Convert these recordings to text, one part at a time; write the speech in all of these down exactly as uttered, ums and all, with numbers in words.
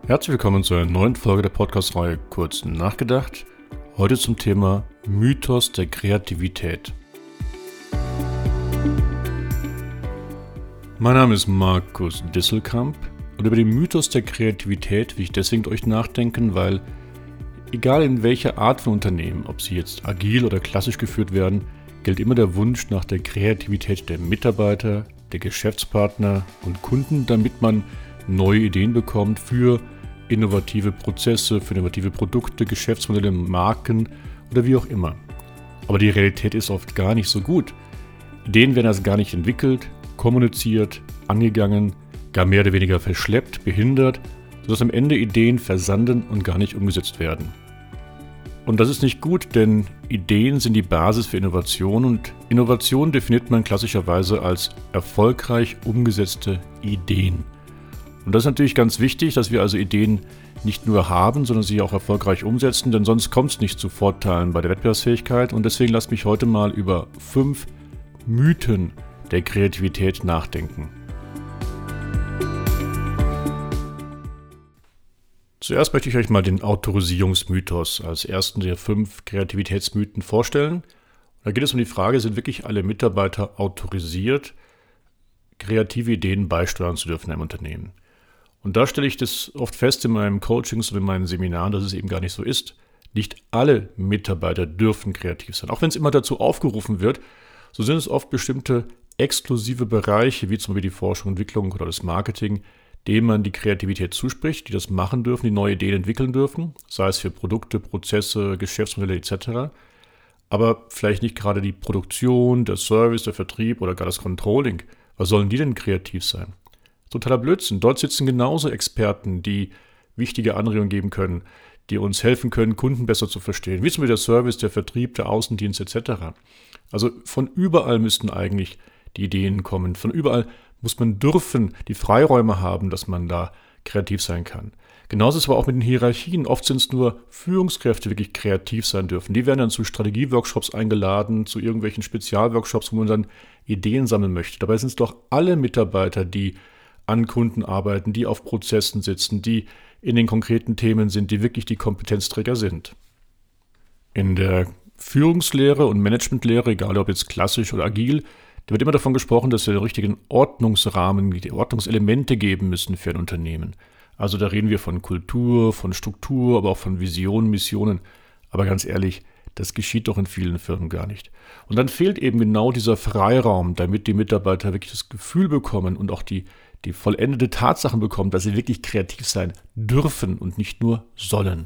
Herzlich willkommen zu einer neuen Folge der Podcast-Reihe Kurz nachgedacht. Heute zum Thema Mythos der Kreativität. Mein Name ist Markus Disselkamp und über den Mythos der Kreativität will ich deswegen mit euch nachdenken, weil egal in welcher Art von Unternehmen, ob sie jetzt agil oder klassisch geführt werden, gilt immer der Wunsch nach der Kreativität der Mitarbeiter, der Geschäftspartner und Kunden, damit man neue Ideen bekommt für innovative Prozesse, für innovative Produkte, Geschäftsmodelle, Marken oder wie auch immer. Aber die Realität ist oft gar nicht so gut. Ideen werden also gar nicht entwickelt, kommuniziert, angegangen, gar mehr oder weniger verschleppt, behindert, sodass am Ende Ideen versanden und gar nicht umgesetzt werden. Und das ist nicht gut, denn Ideen sind die Basis für Innovation und Innovation definiert man klassischerweise als erfolgreich umgesetzte Ideen. Und das ist natürlich ganz wichtig, dass wir also Ideen nicht nur haben, sondern sie auch erfolgreich umsetzen, denn sonst kommt es nicht zu Vorteilen bei der Wettbewerbsfähigkeit. Und deswegen lasst mich heute mal über fünf Mythen der Kreativität nachdenken. Zuerst möchte ich euch mal den Autorisierungsmythos als ersten der fünf Kreativitätsmythen vorstellen. Da geht es um die Frage, sind wirklich alle Mitarbeiter autorisiert, kreative Ideen beisteuern zu dürfen im Unternehmen? Und da stelle ich das oft fest in meinen Coachings und in meinen Seminaren, dass es eben gar nicht so ist. Nicht alle Mitarbeiter dürfen kreativ sein. Auch wenn es immer dazu aufgerufen wird, so sind es oft bestimmte exklusive Bereiche, wie zum Beispiel die Forschung, Entwicklung oder das Marketing, denen man die Kreativität zuspricht, die das machen dürfen, die neue Ideen entwickeln dürfen, sei es für Produkte, Prozesse, Geschäftsmodelle et cetera. Aber vielleicht nicht gerade die Produktion, der Service, der Vertrieb oder gar das Controlling. Was sollen die denn kreativ sein? Totaler Blödsinn. Dort sitzen genauso Experten, die wichtige Anregungen geben können, die uns helfen können, Kunden besser zu verstehen, wie zum Beispiel der Service, der Vertrieb, der Außendienst et cetera. Also von überall müssten eigentlich die Ideen kommen. Von überall muss man dürfen, die Freiräume haben, dass man da kreativ sein kann. Genauso ist es aber auch mit den Hierarchien. Oft sind es nur Führungskräfte, die wirklich kreativ sein dürfen. Die werden dann zu Strategieworkshops eingeladen, zu irgendwelchen Spezialworkshops, wo man dann Ideen sammeln möchte. Dabei sind es doch alle Mitarbeiter, die an Kunden arbeiten, die auf Prozessen sitzen, die in den konkreten Themen sind, die wirklich die Kompetenzträger sind. In der Führungslehre und Managementlehre, egal ob jetzt klassisch oder agil, da wird immer davon gesprochen, dass wir den richtigen Ordnungsrahmen, die Ordnungselemente geben müssen für ein Unternehmen. Also da reden wir von Kultur, von Struktur, aber auch von Visionen, Missionen. Aber ganz ehrlich, das geschieht doch in vielen Firmen gar nicht. Und dann fehlt eben genau dieser Freiraum, damit die Mitarbeiter wirklich das Gefühl bekommen und auch die, die vollendete Tatsachen bekommen, dass sie wirklich kreativ sein dürfen und nicht nur sollen.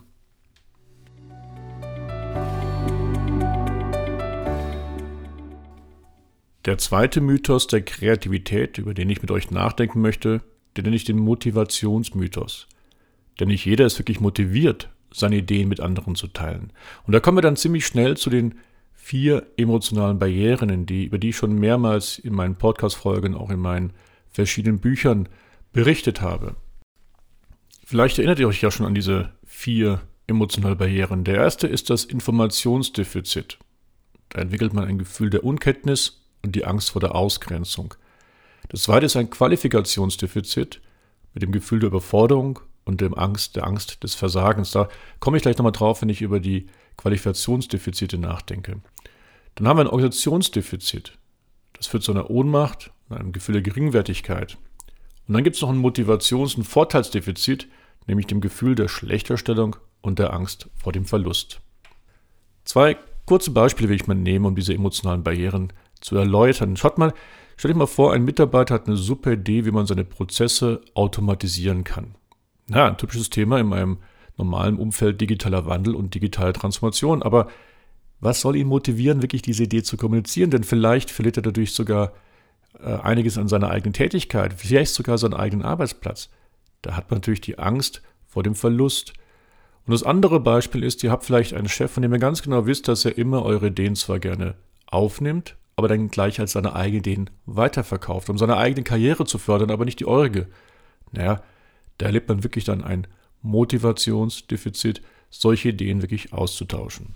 Der zweite Mythos der Kreativität, über den ich mit euch nachdenken möchte, den nenne ich den Motivationsmythos. Denn nicht jeder ist wirklich motiviert, seine Ideen mit anderen zu teilen. Und da kommen wir dann ziemlich schnell zu den vier emotionalen Barrieren, die, über die ich schon mehrmals in meinen Podcast-Folgen, auch in meinen verschiedenen Büchern berichtet habe. Vielleicht erinnert ihr euch ja schon an diese vier emotionalen Barrieren. Der erste ist das Informationsdefizit. Da entwickelt man ein Gefühl der Unkenntnis und die Angst vor der Ausgrenzung. Das zweite ist ein Qualifikationsdefizit mit dem Gefühl der Überforderung und dem Angst, der Angst des Versagens. Da komme ich gleich nochmal drauf, wenn ich über die Qualifikationsdefizite nachdenke. Dann haben wir ein Organisationsdefizit. Das führt zu einer Ohnmacht und einem Gefühl der Geringwertigkeit. Und dann gibt es noch ein Motivations- und Vorteilsdefizit, nämlich dem Gefühl der Schlechterstellung und der Angst vor dem Verlust. Zwei kurze Beispiele will ich mal nehmen, um diese emotionalen Barrieren zu erläutern. Schaut mal, stell dir mal vor, ein Mitarbeiter hat eine super Idee, wie man seine Prozesse automatisieren kann. Na, ein typisches Thema in meinem normalen Umfeld digitaler Wandel und digitale Transformation. Aber was soll ihn motivieren, wirklich diese Idee zu kommunizieren? Denn vielleicht verliert er dadurch sogar äh, einiges an seiner eigenen Tätigkeit, vielleicht sogar seinen eigenen Arbeitsplatz. Da hat man natürlich die Angst vor dem Verlust. Und das andere Beispiel ist, ihr habt vielleicht einen Chef, von dem ihr ganz genau wisst, dass er immer eure Ideen zwar gerne aufnimmt, aber dann gleich als seine eigenen Ideen weiterverkauft, um seine eigene Karriere zu fördern, aber nicht die eurige. Naja, da erlebt man wirklich dann ein Motivationsdefizit, solche Ideen wirklich auszutauschen.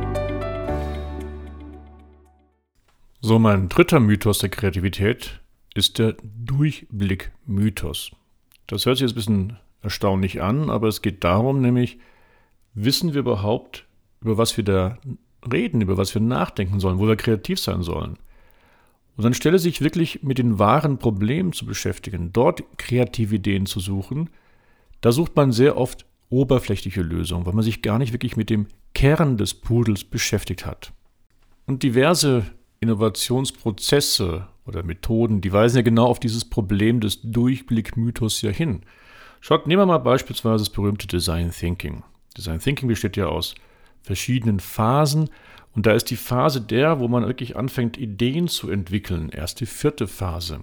So, mein dritter Mythos der Kreativität ist der Durchblickmythos. Das hört sich jetzt ein bisschen erstaunlich an, aber es geht darum, nämlich, wissen wir überhaupt, über was wir da reden, über was wir nachdenken sollen, wo wir kreativ sein sollen? Und anstelle sich wirklich mit den wahren Problemen zu beschäftigen, dort kreative Ideen zu suchen, da sucht man sehr oft oberflächliche Lösungen, weil man sich gar nicht wirklich mit dem Kern des Pudels beschäftigt hat. Und diverse Innovationsprozesse oder Methoden, die weisen ja genau auf dieses Problem des Durchblickmythos ja hin. Schaut, nehmen wir mal beispielsweise das berühmte Design Thinking. Design Thinking besteht ja aus verschiedenen Phasen und da ist die Phase der, wo man wirklich anfängt, Ideen zu entwickeln, erst die vierte Phase.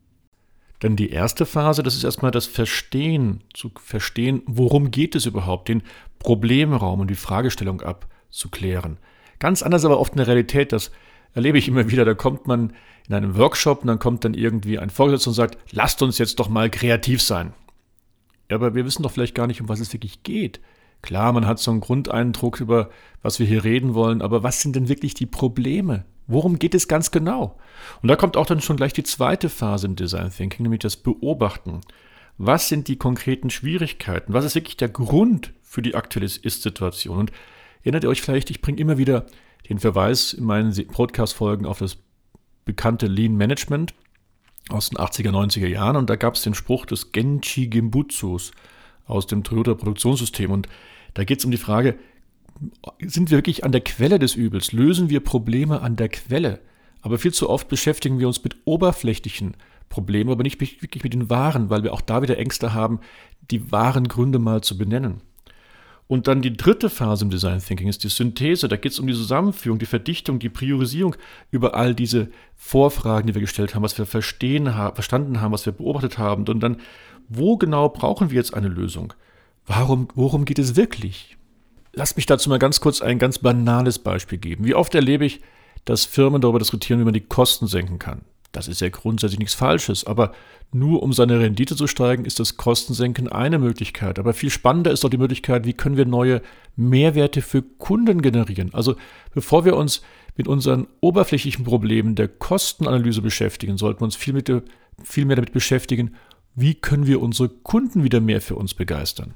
Denn die erste Phase, das ist erstmal das Verstehen, zu verstehen, worum geht es überhaupt, den Problemraum und die Fragestellung abzuklären. Ganz anders aber oft in der Realität, das erlebe ich immer wieder, da kommt man in einem Workshop und dann kommt dann irgendwie ein Vorgesetzter und sagt, lasst uns jetzt doch mal kreativ sein. Ja, aber wir wissen doch vielleicht gar nicht, um was es wirklich geht. Klar, man hat so einen Grundeindruck über, was wir hier reden wollen, aber was sind denn wirklich die Probleme? Worum geht es ganz genau? Und da kommt auch dann schon gleich die zweite Phase im Design Thinking, nämlich das Beobachten. Was sind die konkreten Schwierigkeiten? Was ist wirklich der Grund für die aktuelle Ist-Situation? Und erinnert ihr euch vielleicht, ich bringe immer wieder den Verweis in meinen Podcast-Folgen auf das bekannte Lean Management aus den achtziger, neunziger Jahren. Und da gab es den Spruch des Genchi Genbutsus aus dem Toyota-Produktionssystem. Und da geht es um die Frage, sind wir wirklich an der Quelle des Übels? Lösen wir Probleme an der Quelle? Aber viel zu oft beschäftigen wir uns mit oberflächlichen Problemen, aber nicht wirklich mit den wahren, weil wir auch da wieder Ängste haben, die wahren Gründe mal zu benennen. Und dann die dritte Phase im Design Thinking ist die Synthese. Da geht es um die Zusammenführung, die Verdichtung, die Priorisierung über all diese Vorfragen, die wir gestellt haben, was wir verstehen, verstanden haben, was wir beobachtet haben. Und dann, wo genau brauchen wir jetzt eine Lösung? Warum, worum geht es wirklich? Lasst mich dazu mal ganz kurz ein ganz banales Beispiel geben. Wie oft erlebe ich, dass Firmen darüber diskutieren, wie man die Kosten senken kann. Das ist ja grundsätzlich nichts Falsches, aber nur um seine Rendite zu steigen, ist das Kostensenken eine Möglichkeit. Aber viel spannender ist doch die Möglichkeit, wie können wir neue Mehrwerte für Kunden generieren. Also bevor wir uns mit unseren oberflächlichen Problemen der Kostenanalyse beschäftigen, sollten wir uns viel, mit, viel mehr damit beschäftigen, wie können wir unsere Kunden wieder mehr für uns begeistern.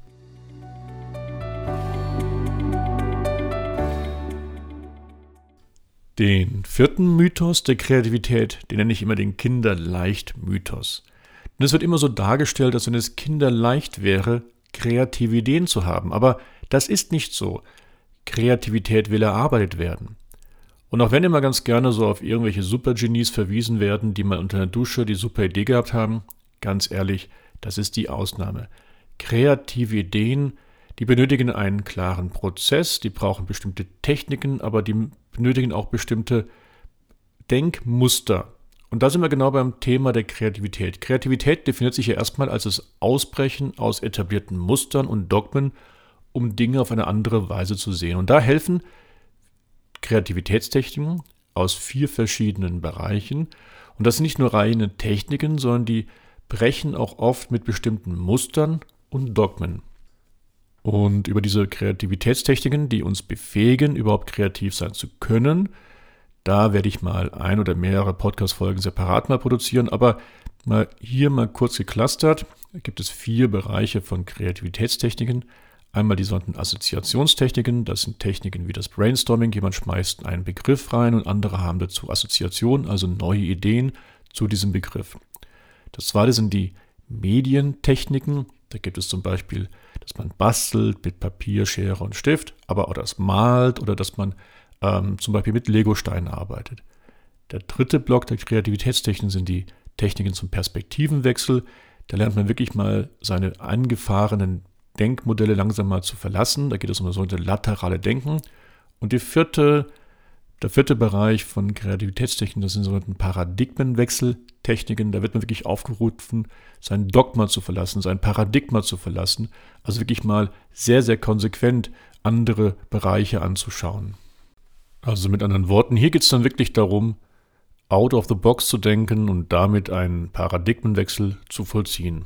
Den vierten Mythos der Kreativität, den nenne ich immer den Kinderleicht-Mythos. Denn es wird immer so dargestellt, als wenn es kinderleicht wäre, kreative Ideen zu haben. Aber das ist nicht so. Kreativität will erarbeitet werden. Und auch wenn immer ganz gerne so auf irgendwelche Supergenies verwiesen werden, die mal unter der Dusche die super Idee gehabt haben, ganz ehrlich, das ist die Ausnahme. Kreative Ideen, die benötigen einen klaren Prozess, die brauchen bestimmte Techniken, aber die benötigen auch bestimmte Denkmuster. Und da sind wir genau beim Thema der Kreativität. Kreativität definiert sich ja erstmal als das Ausbrechen aus etablierten Mustern und Dogmen, um Dinge auf eine andere Weise zu sehen. Und da helfen Kreativitätstechniken aus vier verschiedenen Bereichen. Und das sind nicht nur reine Techniken, sondern die brechen auch oft mit bestimmten Mustern und Dogmen. Und über diese Kreativitätstechniken, die uns befähigen, überhaupt kreativ sein zu können, da werde ich mal ein oder mehrere Podcast-Folgen separat mal produzieren, aber mal hier mal kurz geclustert, gibt es vier Bereiche von Kreativitätstechniken. Einmal die sogenannten Assoziationstechniken, das sind Techniken wie das Brainstorming, jemand schmeißt einen Begriff rein und andere haben dazu Assoziationen, also neue Ideen zu diesem Begriff. Das zweite sind die Medientechniken, da gibt es zum Beispiel, dass man bastelt mit Papier, Schere und Stift, aber auch das malt oder dass man ähm, zum Beispiel mit Legosteinen arbeitet. Der dritte Block der Kreativitätstechniken sind die Techniken zum Perspektivenwechsel. Da lernt man wirklich mal seine angefahrenen Denkmodelle langsam mal zu verlassen. Da geht es um das sogenannte laterale Denken. Und die vierte, der vierte Bereich von Kreativitätstechniken, das sind sogenannte Paradigmenwechseltechniken. Da wird man wirklich aufgerufen, sein Dogma zu verlassen, sein Paradigma zu verlassen. Also wirklich mal sehr, sehr konsequent andere Bereiche anzuschauen. Also mit anderen Worten, hier geht es dann wirklich darum, out of the box zu denken und damit einen Paradigmenwechsel zu vollziehen.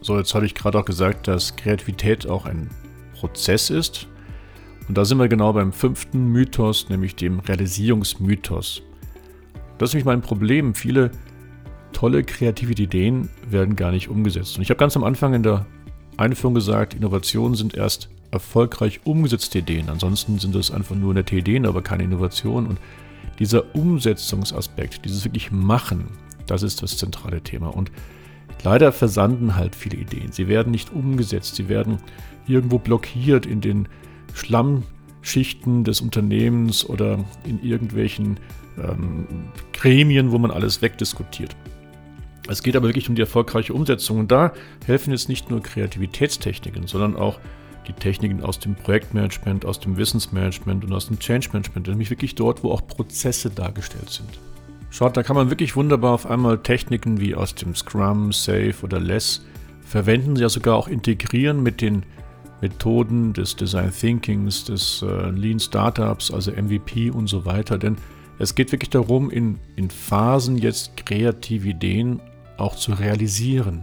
So, jetzt habe ich gerade auch gesagt, dass Kreativität auch ein Prozess ist. Und da sind wir genau beim fünften Mythos, nämlich dem Realisierungsmythos. Das ist nämlich mein Problem. Viele tolle kreative Ideen werden gar nicht umgesetzt. Und ich habe ganz am Anfang in der Einführung gesagt, Innovationen sind erst erfolgreich umgesetzte Ideen. Ansonsten sind es einfach nur nette Ideen, aber keine Innovation. Und dieser Umsetzungsaspekt, dieses wirklich Machen, das ist das zentrale Thema. Und leider versanden halt viele Ideen. Sie werden nicht umgesetzt, sie werden irgendwo blockiert in den Schlammschichten des Unternehmens oder in irgendwelchen ähm, Gremien, wo man alles wegdiskutiert. Es geht aber wirklich um die erfolgreiche Umsetzung und da helfen jetzt nicht nur Kreativitätstechniken, sondern auch die Techniken aus dem Projektmanagement, aus dem Wissensmanagement und aus dem Change Management, nämlich wirklich dort, wo auch Prozesse dargestellt sind. Schaut, da kann man wirklich wunderbar auf einmal Techniken wie aus dem Scrum, Safe oder Less verwenden, ja sogar auch integrieren mit den Methoden des Design Thinkings, des äh, Lean Startups, also M V P und so weiter. Denn es geht wirklich darum, in, in Phasen jetzt kreative Ideen auch zu realisieren.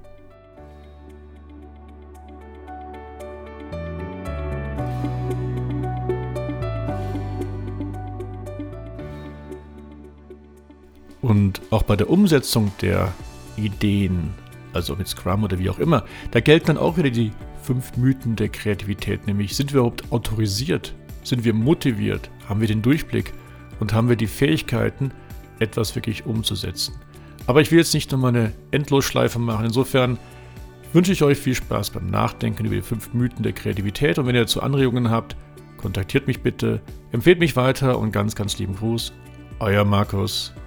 Und auch bei der Umsetzung der Ideen, also mit Scrum oder wie auch immer, da gelten dann auch wieder die fünf Mythen der Kreativität, nämlich sind wir überhaupt autorisiert, sind wir motiviert, haben wir den Durchblick und haben wir die Fähigkeiten, etwas wirklich umzusetzen. Aber ich will jetzt nicht nochmal eine Endlosschleife machen, insofern wünsche ich euch viel Spaß beim Nachdenken über die fünf Mythen der Kreativität und wenn ihr dazu Anregungen habt, kontaktiert mich bitte, empfehlt mich weiter und ganz, ganz lieben Gruß, euer Markus.